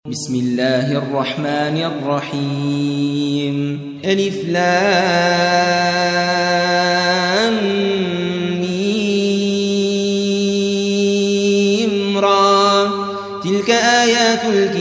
بسم الله الرحمن الرحيم ألف لام ميم را تلك آيات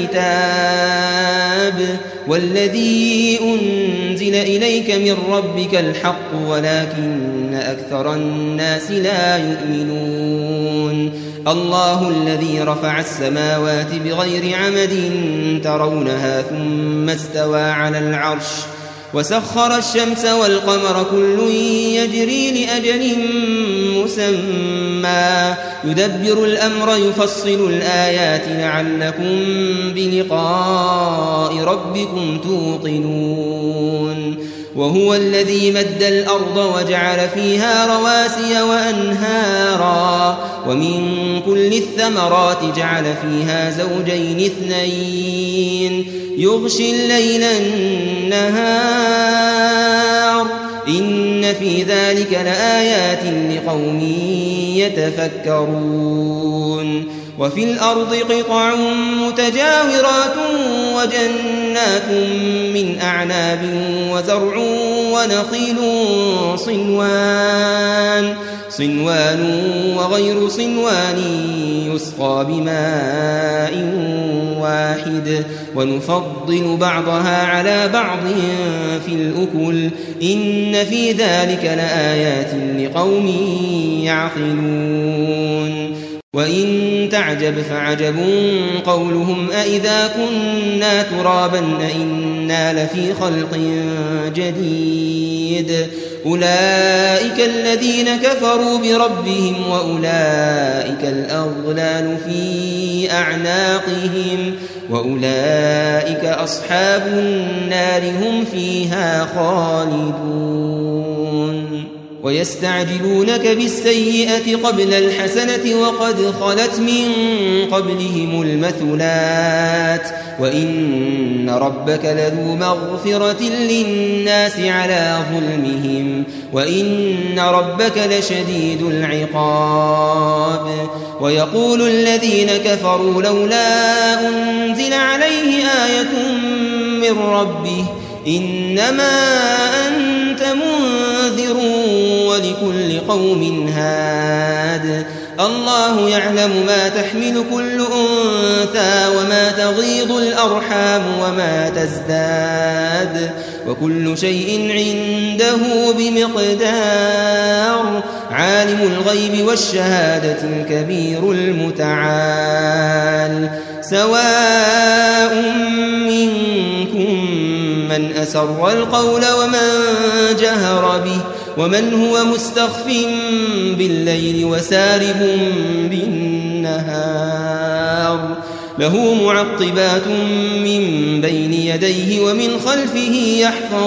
الكتاب والذي أنزل إليك من ربك الحق ولكن أكثر الناس لا يؤمنون الله الذي رفع السماوات بغير عمد ترونها ثم استوى على العرش وسخر الشمس والقمر كل يجري لأجل مسمى يدبر الأمر يفصل الآيات لعلكم بلقاء ربكم توقنون وهو الذي مد الأرض وجعل فيها رواسي وأنهارا ومن كل الثمرات جعل فيها زوجين اثنين يغشي الليل النهار إن في ذلك لآيات لقوم يتفكرون وفي الأرض قطع متجاورات وجنات من أعناب وزرع ونخيل صنوان وغير صنوان يسقى بماء واحد ونفضل بعضها على بعض في الأكل إن في ذلك لآيات لقوم يعقلون وإن تعجب فعجب قولهم أإذا كنا ترابا أإنا لفي خلق جديد أولئك الذين كفروا بربهم وأولئك الأغلال في أعناقهم وأولئك أصحاب النار هم فيها خالدون ويستعجلونك بالسيئة قبل الحسنة وقد خلت من قبلهم المثلات وإن ربك لذو مغفرة للناس على ظلمهم وإن ربك لشديد العقاب ويقول الذين كفروا لولا أنزل عليه آية من ربه إنما أنت منذر ولكل قوم هاد الله يعلم ما تحمل كل أنثى وما تغيض الأرحام وما تزداد وكل شيء عنده بمقدار عالم الغيب والشهادة الكبير المتعال سواء منكم من أسر القول ومن جهر به ومن هو مستخف بالليل وسارب بالنهار له معقبات من بين يديه ومن خلفه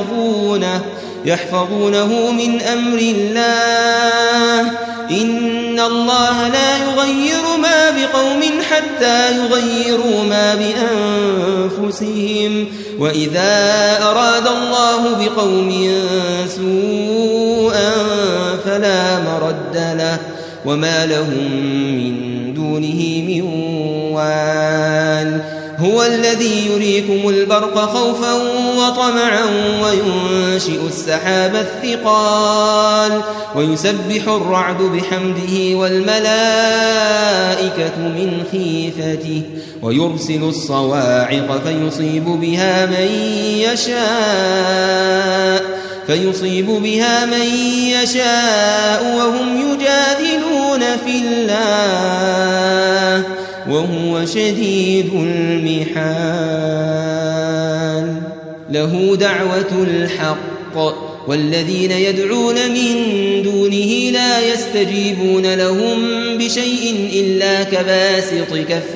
يحفظونه من أمر الله إن الله لا يغير ما بقوم حتى يغيروا ما بأنفسهم وإذا أراد الله بقوم سوءا فلا مرد له وما لهم من دونه من وال هو الذي يريكم البرق خوفا وطمعا وينشئ السحاب الثقال ويسبح الرعد بحمده والملائكة من خيفته ويرسل الصواعق فيصيب بها من يشاء وهم يجادلون في الله وهو شديد المحال له دعوة الحق والذين يدعون من دونه لا يستجيبون لهم بشيء إلا كباسط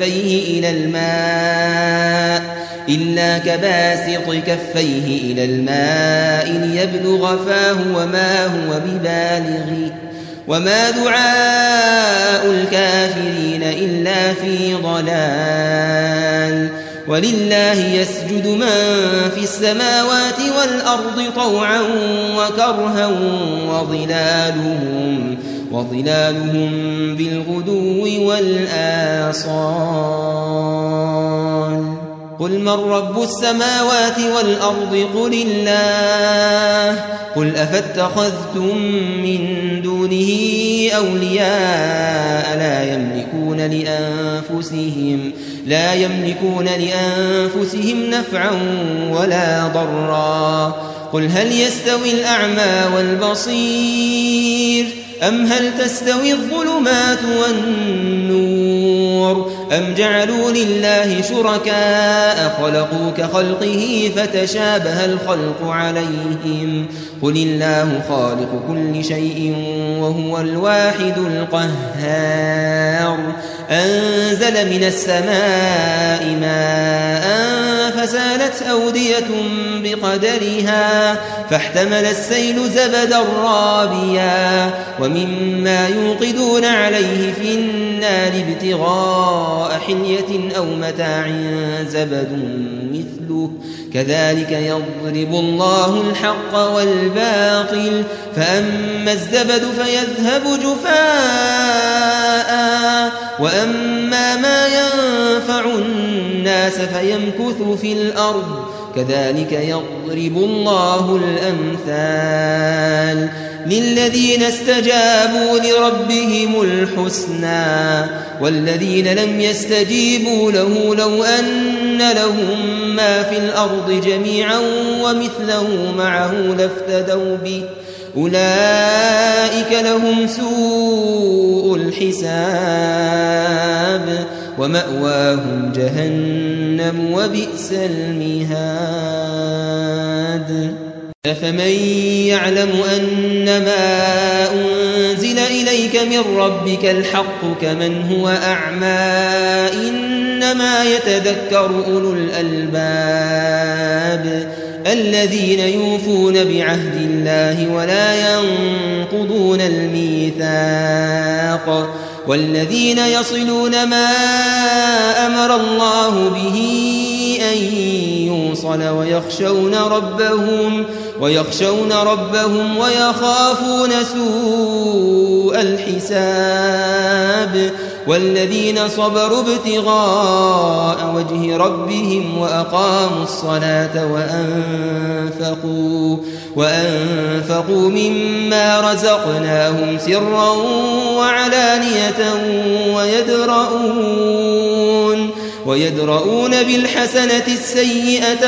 كفيه إلى الماء ليبلغ فاه وما هو ببالغه وما دعاء الكافرين إلا في ضلال ولله يسجد من في السماوات والأرض طوعا وكرها وظلالهم بالغدو والآصال قل من رب السماوات والأرض قل الله قل أفاتخذتم من دونه أولياء لا يملكون لأنفسهم نفعا ولا ضرا قل هل يستوي الأعمى والبصير أم هل تستوي الظلمات والنور أم جعلوا لله شركاء خلقوا كخلقه فتشابه الخلق عليهم قل الله خالق كل شيء وهو الواحد القهار أنزل من السماء ماء فسالت أودية بقدرها فاحتمل السيل زبدا رابيا ومما يوقدون عليه في النار ابتغاء حلية أو متاع زبد مثله كذلك يضرب الله الحق والباطل فأما الزبد فيذهب جفاء وأما ما ينفع الناس فيمكث في الأرض كذلك يضرب الله الأمثال للذين استجابوا لربهم الحسنى والذين لم يستجيبوا له لو أن لهم ما في الأرض جميعا ومثله معه لافتدوا به أولئك لهم سوء الحساب ومأواهم جهنم وبئس المهاد أفمن يعلم أنما أنزل إليك من ربك الحق كمن هو أعمى إنما يتذكر أولو الألباب الذين يوفون بعهد الله ولا ينقضون الميثاق والذين يصلون ما أمر الله به أن يوصل ويخشون ربهم ويخافون سوء الحساب والذين صبروا ابتغاء وجه ربهم وأقاموا الصلاة وأنفقوا مما رزقناهم سرا وعلانية ويدرؤون بالحسنة السيئة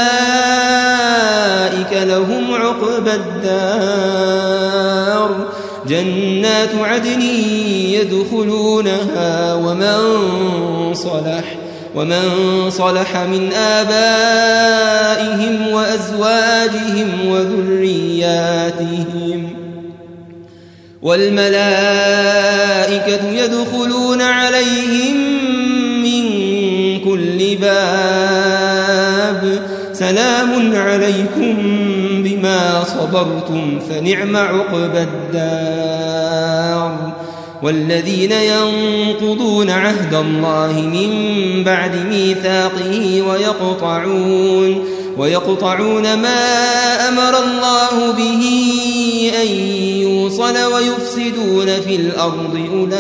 أولئك لهم عقبى الدار جنات عدن يدخلونها ومن صلح من آبائهم وأزواجهم وذرياتهم والملائكة يدخلون عليهم من كل باب سلام عليكم بما صبرتم فنعم عقبى الدار والذين ينقضون عهد الله من بعد ميثاقه ويقطعون ما أمر الله به أن يوصل ويفسدون في الأرض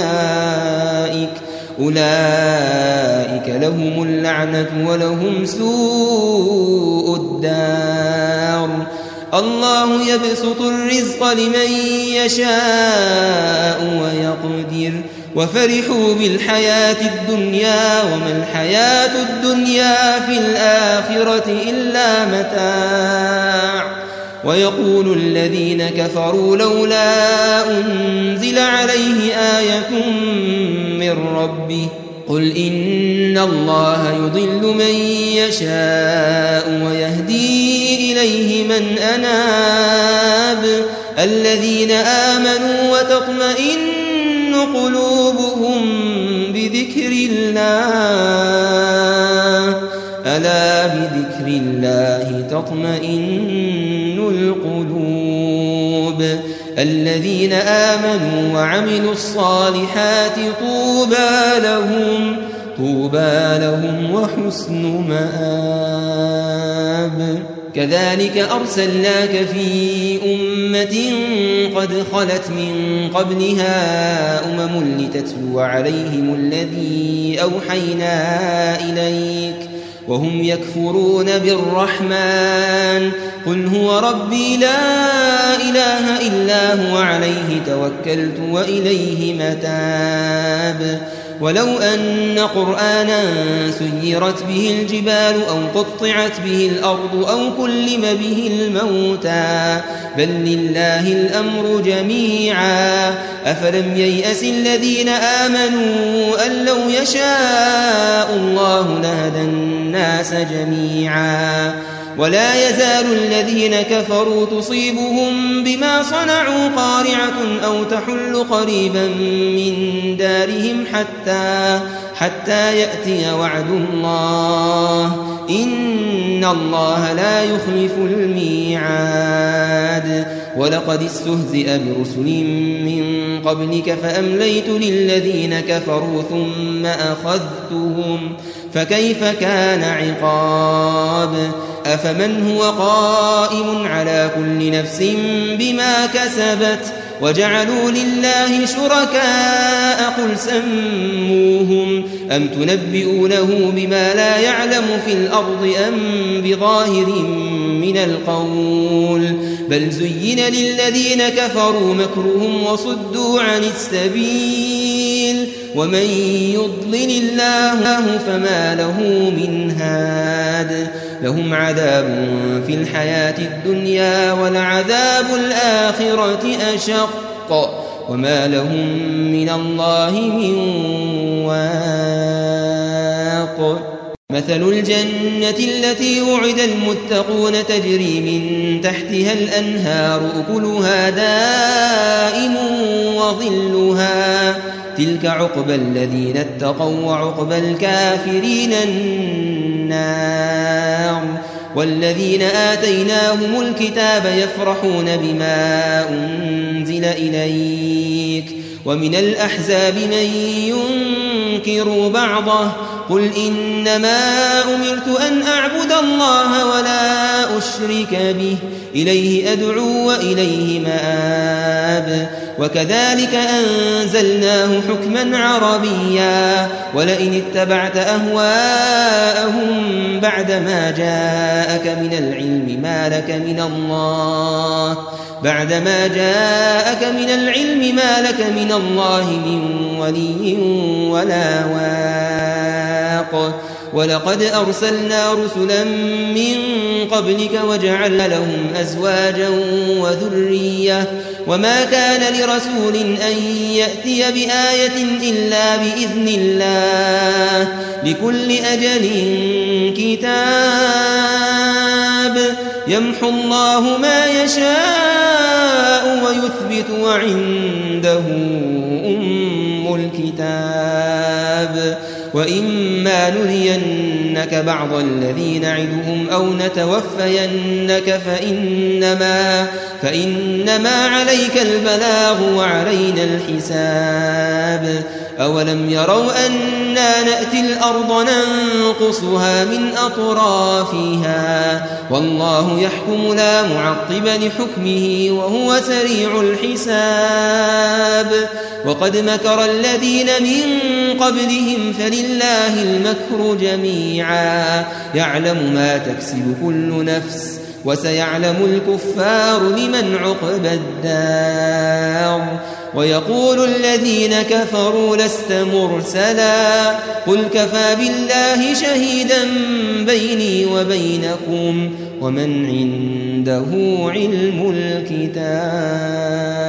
أولئك لهم اللعنة ولهم سوء الدار الله يبسط الرزق لمن يشاء ويقدر وفرحوا بالحياة الدنيا وما الحياة الدنيا في الآخرة إلا متاع ويقول الذين كفروا لولا أنزل عليه آية من ربه قل إن الله يضل من يشاء ويهدي إليه من أناب الذين آمنوا وتطمئن قلوبهم بذكر الله ألا بذكر الله تطمئن القلوب الذين آمنوا وعملوا الصالحات طوبى لهم وحسن مآب كذلك أرسلناك في أمة قد خلت من قبلها لتتلو عليهم الذي أوحينا إليك وهم يكفرون بالرحمن قل هو ربي لا إله إلا هو عليه توكلت وإليه متاب ولو أن قرآنا سيرت به الجبال أو قطعت به الأرض أو كلم به الموتى بل لله الأمر جميعا أفلم ييأس الذين آمنوا أن لو يشاء الله لهدى الناس جميعا ولا يزال الذين كفروا تصيبهم بما صنعوا قارعة أو تحل قريبا من دارهم حتى يأتي وعد الله إن الله لا يخلف الميعاد ولقد استهزئ برسل من قبلك فأمليت للذين كفروا ثم أخذتهم فكيف كان عقاب أفمن هو قائم على كل نفس بما كسبت وجعلوا لله شركاء قل سموهم أم تنبئونه بما لا يعلم في الأرض أم بظاهر من القول بل زين للذين كفروا مكرهم وصدوا عن السبيل ومن يضلل الله فما له من هاد لهم عذاب في الحياة الدنيا ولعذاب الآخرة أشق وما لهم من الله من واق مثل الجنة التي وعد المتقون تجري من تحتها الأنهار أكلها دائم وظلها تلك عقبى الذين اتقوا وعقبى الكافرين النار والذين آتيناهم الكتاب يفرحون بما أنزل إليك ومن الأحزاب من ينكر بعضه قل إنما أمرت أن أعبد الله ولا أشرك به إليه أدعو وإليه مآب وكذلك أنزلناه حكما عربيا ولئن اتبعت أهواءهم بعدما جاءك من العلم ما لك من الله من ولي ولا واق ولقد أرسلنا رسلا من قبلك وجعلنا لهم أزواجا وذرية وما كان لرسول أن يأتي بآية إلا بإذن الله لكل أجل كتاب يمحو الله ما يشاء ويثبت وعنده أم الكتاب وإما نرينك بعض الذي نعدهم أو نتوفينك فإنما عليك البلاغ وعلينا الحساب أولم يروا أنا نأتي الأرض ننقصها من أطرافها والله يحكم لا معقب لحكمه وهو سريع الحساب وقد مكر الذين من قبلهم فلله المكر جميعا يعلم ما تكسب كل نفس وسيعلم الكفار لمن عقبى الدار ويقول الذين كفروا لست مرسلا قل كفى بالله شهيدا بيني وبينكم ومن عنده علم الكتاب